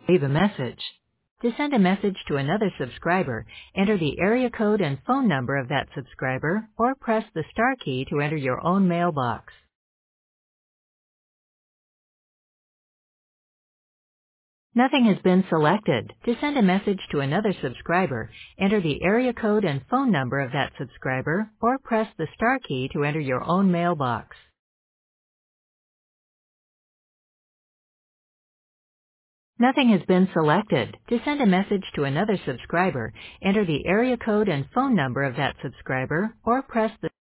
Leave a message. To send a message to another subscriber, enter the area code and phone number of that subscriber, or press the star key to enter your own mailbox. Nothing has been selected. To send a message to another subscriber, enter the area code and phone number of that subscriber, or press the star key to enter your own mailbox. Nothing has been selected. To send a message to another subscriber, enter the area code and phone number of that subscriber, or press the